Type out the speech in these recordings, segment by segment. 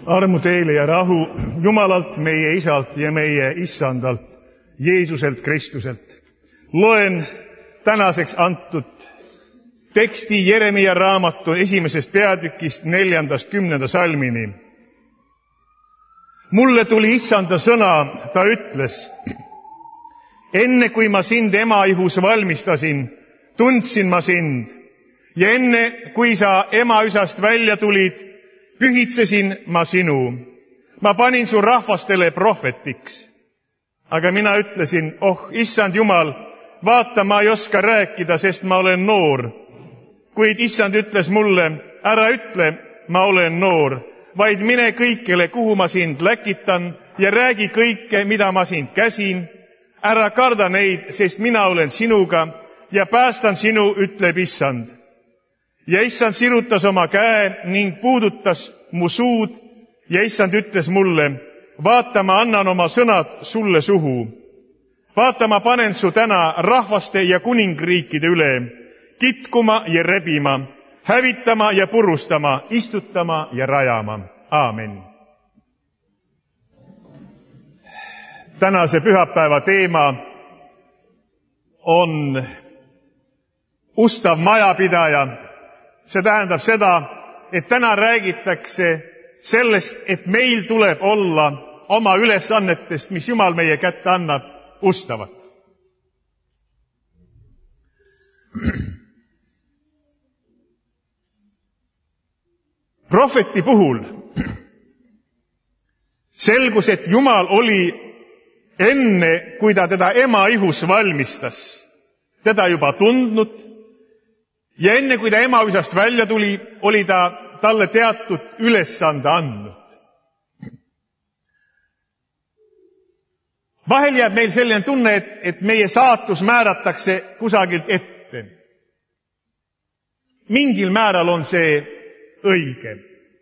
Armu teile ja rahu Jumalalt, meie Isalt ja meie Issandalt, Jeesuselt Kristuselt. Loen tänaseks antud teksti Jeremia raamatu 1. peatükist 4.–10. salmini. Mulle tuli Issanda sõna, ta ütles: enne kui ma sind emaihus valmistasin, tundsin ma sind, ja enne kui sa emaüsast välja tulid, pühitsesin ma sinu. Ma panin su rahvastele prohvetiks. Aga mina ütlesin: oh, Issand Jumal, vaata, ma ei oska rääkida, sest ma olen noor. Kuid Issand ütles mulle: ära ütle, ma olen noor, vaid mine kõikjale, kuhu ma sind läkitan, ja räägi kõike, mida ma sind käsin. Ära karda neid, sest mina olen sinuga ja päästan sinu, ütleb Issand. Ja Issand sirutas oma käe ning puudutas mu suud ja Issand ütles mulle: vaata, ma annan oma sõnad sulle suhu. Vaata, ma panen su täna rahvaste ja kuningriikide üle, kitkuma ja rebima, hävitama ja purustama, istutama ja rajama. Aamen. Tänase pühapäeva teema on ustav majapidaja. See tähendab seda, et täna räägitakse sellest, et meil tuleb olla oma ülesannetest, mis Jumal meie kätte annab, ustavad. Prohveti puhul selgus, et Jumal oli enne, kui ta teda emaihus valmistas, teda juba tundnud, ja enne, kui ta emaüsast välja tuli, oli ta talle teatud ülesande andnud. Vahel jääb meil selline tunne, et meie saatus määratakse kusagilt ette. Mingil määral on see õige.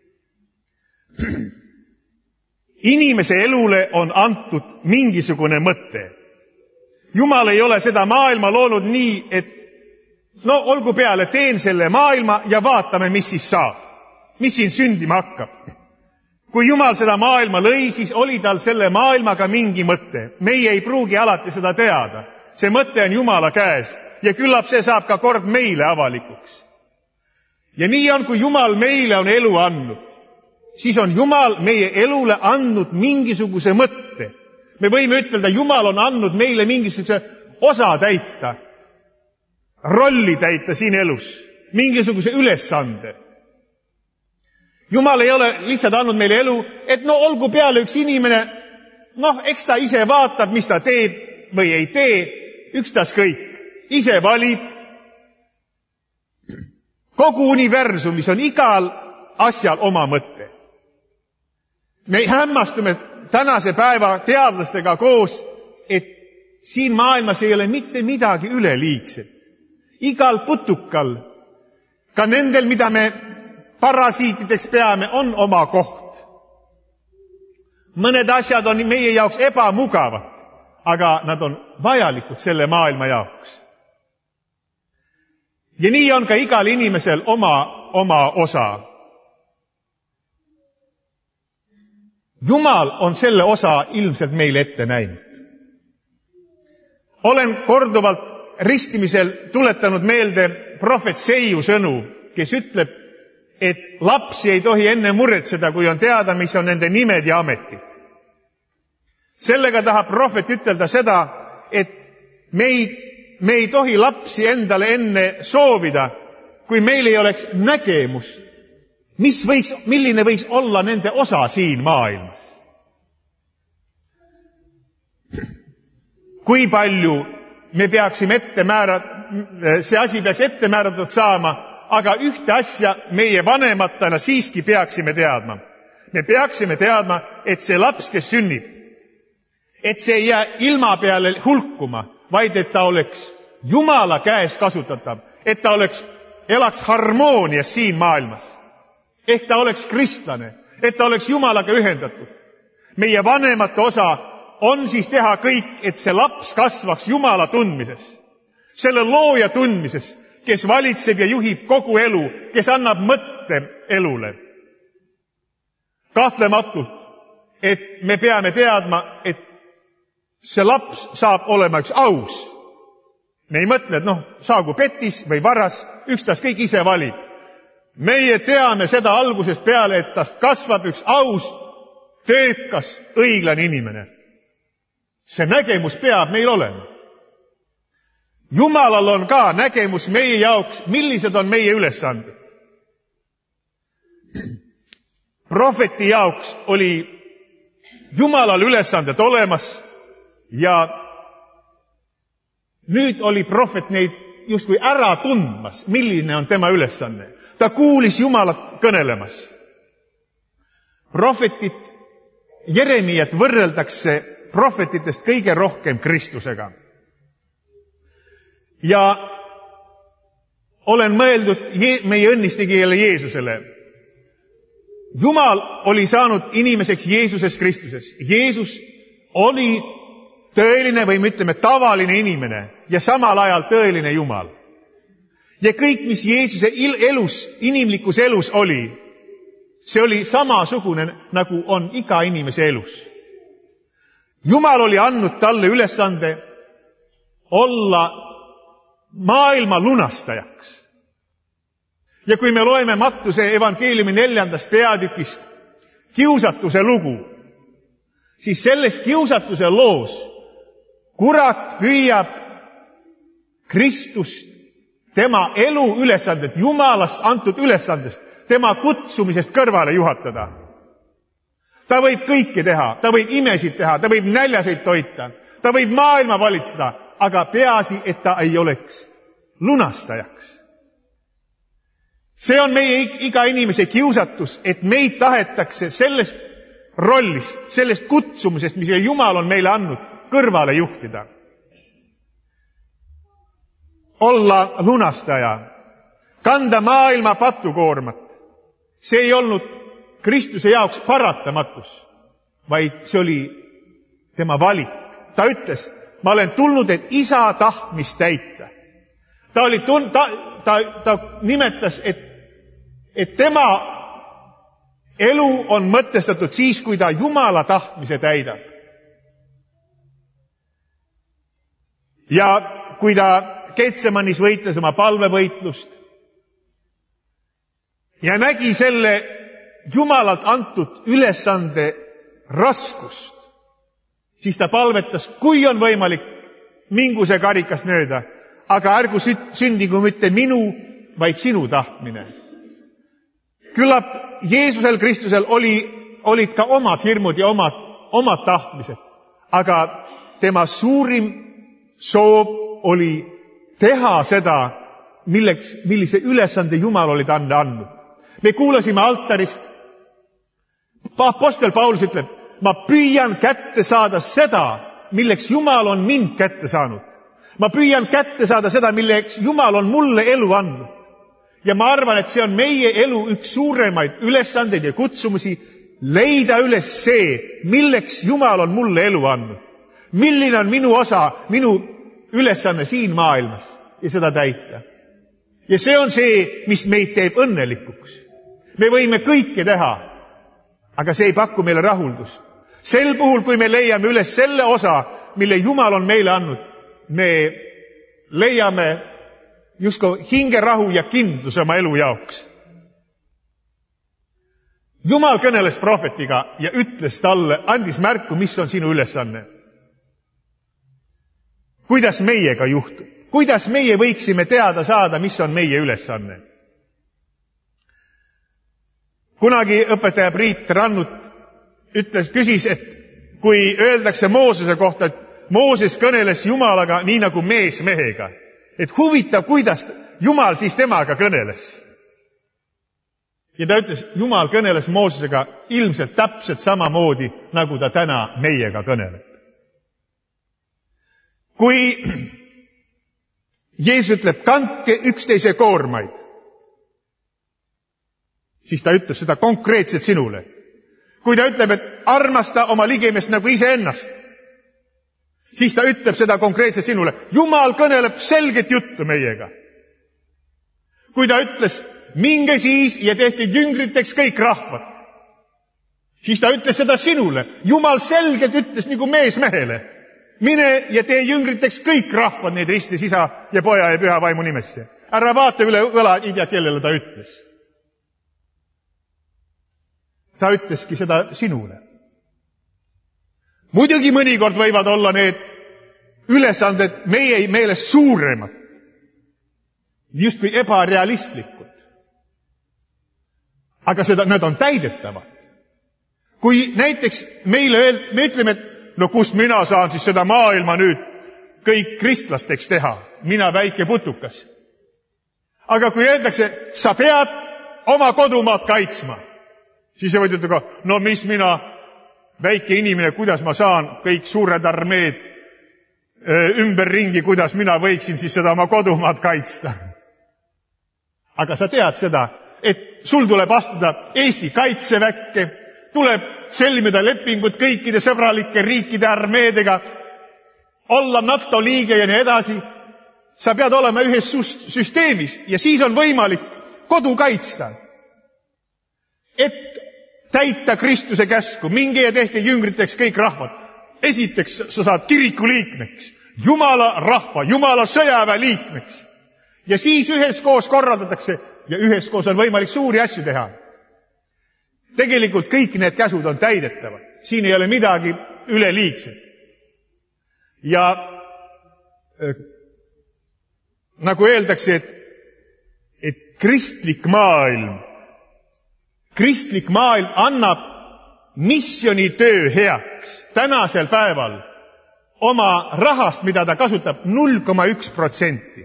Inimese elule on antud mingisugune mõte. Jumal ei ole seda maailma loonud nii, et no olgu peale, teen selle maailma ja vaatame, mis siis saab. Mis siin sündima hakkab. Kui Jumal seda maailma lõi, siis oli tal selle maailmaga mingi mõte. Meie ei pruugi alati seda teada. See mõte on Jumala käes ja küllap see saab ka kord meile avalikuks. Ja nii on, kui Jumal meile on elu andnud, siis on Jumal meie elule andnud mingisuguse mõtte. Me võime ütelda, Jumal on andnud meile mingisuguse osa täita, rolli täita siin elus, mingisuguse ülesande. Jumal ei ole lihtsalt andnud meile elu, et no olgu peale üks inimene, eks ta ise vaatab, mis ta teeb või ei tee, ükstaskõik, ise valib. Kogu universumis on igal asjal oma mõte. Me hämmastume tänase päeva teadlastega koos, et siin maailmas ei ole mitte midagi üleliigset. Igal putukal, ka nendel, mida me parasiitideks peame, on oma koht. Mõned asjad on meie jaoks ebamugavad, aga nad on vajalikud selle maailma jaoks. Ja nii on ka igal inimesel oma osa. Jumal on selle osa ilmselt meile ette näinud. Olen korduvalt ristimisel tuletanud meelde prohvet Seiu sõnu, kes ütleb, et lapsi ei tohi enne muretseda, kui on teada, mis on nende nimed ja ametid. Sellega tahab prohvet ütelda seda, et me ei tohi lapsi endale enne soovida, kui meil ei oleks nägemus, milline võiks olla nende osa siin maailmas. Kui palju me peaksime see asi peaks ette määratud saama, aga ühte asja meie vanematena siiski peaksime teadma. Me peaksime teadma, et see laps, kes sünnib, et see ei jää ilma peale hulkuma, vaid et ta oleks Jumala käes kasutatav, et ta elaks harmoonias siin maailmas. Ehk ta oleks kristlane, et ta oleks Jumalaga ühendatud. Meie vanemate osa on siis teha kõik, et see laps kasvaks Jumala tundmises, selle looja tundmises, kes valitseb ja juhib kogu elu, kes annab mõtte elule. kahtlematult, et me peame teadma, et see laps saab olema üks aus. Me ei mõtle, et saagu petis või varas, ükstaskõik ise valib. Meie teame seda algusest peale, et tast kasvab üks aus, töökas, õiglane inimene. See nägemus peab meil olema. Jumalal on ka nägemus meie jaoks, millised on meie ülesanded. Prohveti jaoks oli Jumalal ülesanded olemas ja nüüd oli prohvet neid justkui ära tundmas, milline on tema ülesanne. Ta kuulis Jumalat kõnelemas. Prohvetit Jeremiat võrreldakse prohvetitest kõige rohkem Kristusega. Ja olen mõeldud meie õnnistegijale Jeesusele. Jumal oli saanud inimeseks Jeesuses Kristuses. Jeesus oli tõeline või me ütleme tavaline inimene ja samal ajal tõeline Jumal. Ja kõik, mis Jeesuse elus, inimlikus elus oli, see oli samasugune, nagu on iga inimese elus. Jumal oli andnud talle ülesande olla maailma lunastajaks. Ja kui me loeme Mattuse evangeeliumi 4. peatükist kiusatuse lugu, siis selles kiusatuse loos kurat püüab Kristust, tema elu ülesandet, Jumalast antud ülesandest, tema kutsumisest kõrvale juhatada. Ta võib kõike teha, ta võib imesid teha, ta võib näljaseid toita, ta võib maailma valitseda, aga peaasi, et ta ei oleks lunastajaks. See on meie iga inimese kiusatus, et meid tahetakse sellest rollist, sellest kutsumisest, mis Jumal on meile andnud, kõrvale juhtida. Olla lunastaja, kanda maailma patukoormat. See ei olnud Kristuse jaoks paratamatus, vaid see oli tema valik. Ta ütles, ma olen tulnud, et isa tahtmist täita. Ta nimetas, et tema elu on mõtestatud siis, kui ta Jumala tahtmise täidab. Ja kui ta Getsemanis võitles oma palvevõitlust ja nägi selle Jumalalt antud ülesande raskust, siis ta palvetas, kui on võimalik, mingu see karikast mööda, aga ärgu sündigu mitte minu, vaid sinu tahtmine. Küllap Jeesusel Kristusel olid ka omad hirmud ja omad tahtmised, aga tema suurim soov oli teha seda, millise ülesande Jumal oli talle andnud. Me kuulasime altarist, apostel Paulus ütleb, ma püüan kätte saada seda, milleks Jumal on mind kätte saanud. Ma püüan kätte saada seda, milleks Jumal on mulle elu andnud. Ja ma arvan, et see on meie elu üks suuremaid ülesandeid ja kutsumusi, leida üles see, milleks Jumal on mulle elu andnud. Milline on minu osa, minu ülesanne siin maailmas ja seda täita. Ja see on see, mis meid teeb õnnelikuks. Me võime kõike teha, aga see ei paku meile rahuldust. Sel puhul, kui me leiame üles selle osa, mille Jumal on meile andnud, me leiame justkui hingerahu ja kindluse oma elu jaoks. Jumal kõneles prohvetiga ja ütles talle, andis märku, mis on sinu ülesanne. Kuidas meiega juhtub? Kuidas meie võiksime teada saada, mis on meie ülesanne? Kunagi õpetaja Priit Rannut küsis, et kui öeldakse Moosese kohta, et Mooses kõneles Jumalaga nii nagu mees mehega, et huvitav, kuidas Jumal siis temaga kõneles. Ja ta ütles, Jumal kõneles Moosesega ilmselt täpselt samamoodi, nagu ta täna meiega kõneleb. Kui Jeesus ütleb, kandke üksteise koormaid, siis ta ütleb seda konkreetselt sinule. Kui ta ütleb, et armasta oma ligimeest nagu iseennast, siis ta ütleb seda konkreetselt sinule. Jumal kõneleb selget juttu meiega. Kui ta ütles, minge siis ja tehke jüngriteks kõik rahvad, siis ta ütles seda sinule. Jumal selgelt ütles nagu mees mehele. Mine ja tee jüngriteks kõik rahvad, neid ristis isa ja poja ja püha vaimu nimesse. Ära vaata üle õla, ei tea kellele ta ütles. Ta ütleski seda sinule. Muidugi mõnikord võivad olla need ülesanded meie meelest suuremad, justkui ebarealistlikud. Aga need on täidetavad. Kui näiteks me ütleme, et no kust mina saan siis seda maailma nüüd kõik kristlasteks teha, mina väike putukas. Aga kui öeldakse, sa pead oma kodumaad kaitsma, siis sa võid ütelda, no mis mina, väike inimene, kuidas ma saan kõik suured armeed ümberringi, kuidas mina võiksin siis seda oma kodumaad kaitsta. Aga sa tead seda, et sul tuleb astuda Eesti kaitseväkke, tuleb sõlmida lepingud kõikide sõbralike riikide armeedega, olla NATO liige ja nii edasi. Sa pead olema ühes süsteemis ja siis on võimalik kodu kaitsta. Et täita Kristuse käsku, minge ja tehke jüngriteks kõik rahvad. Esiteks sa saad kiriku liikmeks, Jumala rahva, Jumala sõjaväe liikmeks. Ja siis üheskoos korraldatakse ja üheskoos on võimalik suuri asju teha. Tegelikult kõik need käsud on täidetavad. Siin ei ole midagi üleliigset. Ja nagu öeldakse, et kristlik maailm annab missionitöö heaks tänasel päeval oma rahast, mida ta kasutab 0,1%.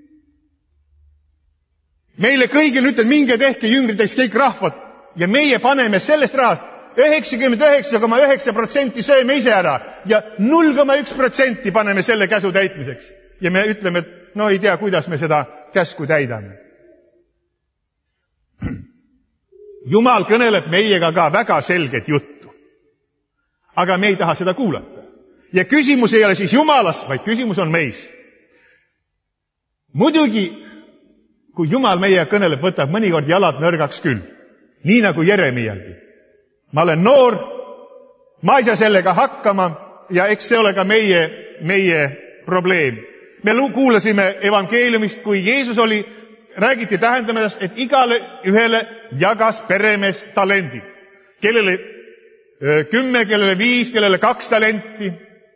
Meile kõigil ütled, minge tehke jüngriteks kõik rahvad ja meie paneme sellest rahast 99,9% sööme ise ära ja 0,1% paneme selle käsu täitmiseks. Ja me ütleme, et no ei tea, kuidas me seda käsku täidame. Jumal kõneleb meiega ka väga selget juttu. Aga me ei taha seda kuulata. Ja küsimus ei ole siis Jumalas, vaid küsimus on meis. Muidugi, kui Jumal meie kõneleb, võtab mõnikord jalad nõrgaks küll. Nii nagu Jeremialgi. Ma olen noor, ma ei saa sellega hakkama ja eks see ole ka meie probleem. Me kuulasime evangeeliumist, kui Jeesus räägiti tähendamisest, et igale ühele jagas peremees talendid. Kellele 10, kellele 5, kellele 2 talenti.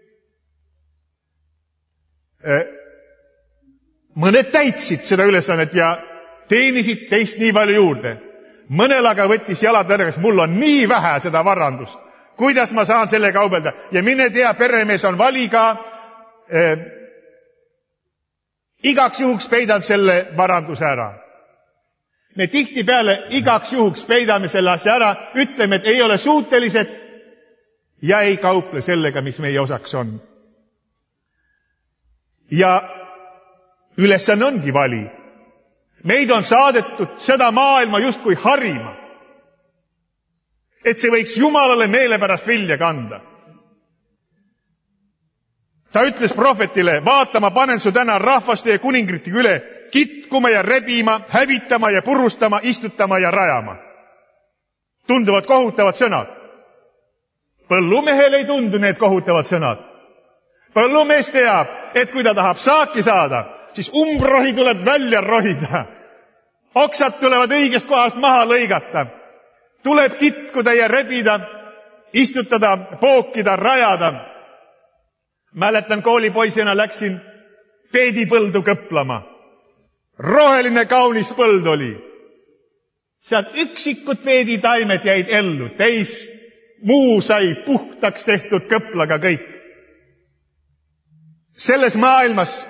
Mõned täitsid seda ülesannet ja teenisid teist nii palju juurde. Mõnel aga võttis jalad nõrgaks, mul on nii vähe seda varandust. Kuidas ma saan selle kaubelda? Ja mine tea, peremees on valiga, igaks juhuks peidan selle varanduse ära. Me tihtipeale igaks juhuks peidame selle asja ära, ütleme, et ei ole suutelised ja ei kauple sellega, mis meie osaks on. Ja ülesanne ongi vali. Meid on saadetud seda maailma justkui harima, et see võiks Jumalale meelepärast vilja kanda. Ta ütles prohvetile, vaata, ma panen su täna rahvaste ja kuningritega üle, kitkuma ja rebima, hävitama ja purustama, istutama ja rajama. Tunduvad kohutavad sõnad. Põllumehel ei tundu need kohutavad sõnad. Põllumees teab, et kui ta tahab saaki saada, siis umbrohi tuleb välja rohida. Oksad tulevad õigest kohast maha lõigata. Tuleb kitkuda ja rebida, istutada, pookida, rajada. Mäletan, koolipoisina läksin peedipõldu kõplama. Roheline kaunis põld oli. Sealt üksikud peeditaimed jäid ellu, muu sai puhtaks tehtud kõplaga kõik. Selles maailmas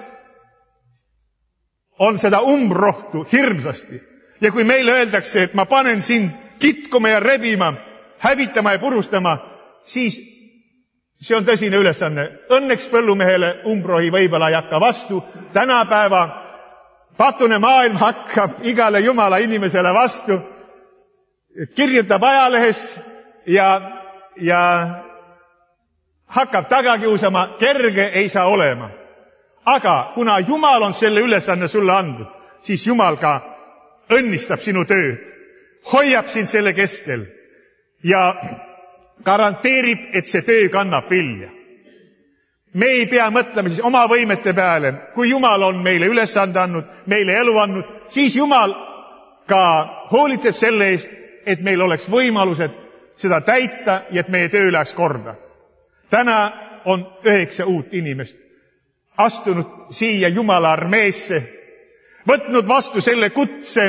on seda umbrohtu hirmsasti. Ja kui meile öeldakse, et ma panen sind kitkuma ja rebima, hävitama ja purustama, siis see on tõsine ülesanne. Õnneks põllumehele umbrohi võib-olla ei hakka vastu. Tänapäeva patune maailm hakkab igale Jumala inimesele vastu. Kirjutab ajalehes ja hakkab taga kiusama, kerge ei saa olema. Aga kuna Jumal on selle ülesanne sulle andnud, siis Jumal ka õnnistab sinu tööd, hoiab sind selle keskel ja garanteerib, et see töö kannab vilja. Me ei pea mõtlema siis oma võimete peale. Kui Jumal on meile ülesande andnud, meile elu andnud, siis Jumal ka hoolitseb selle eest, et meil oleks võimalused seda täita ja et meie töö läheks korda. Täna on 9 uut inimest astunud siia Jumala armeesse, võtnud vastu selle kutse,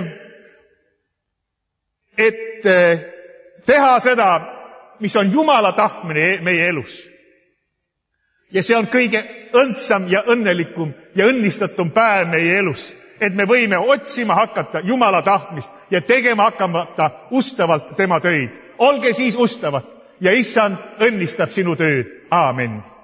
et teha seda, mis on Jumala tahtmine meie elus. Ja see on kõige õndsam ja õnnelikum ja õnnistatum päev meie elus, et me võime otsima hakata Jumala tahtmist ja tegema hakata ustavalt tema töid. Olge siis ustavad ja Issand õnnistab sinu tööd. Aamen.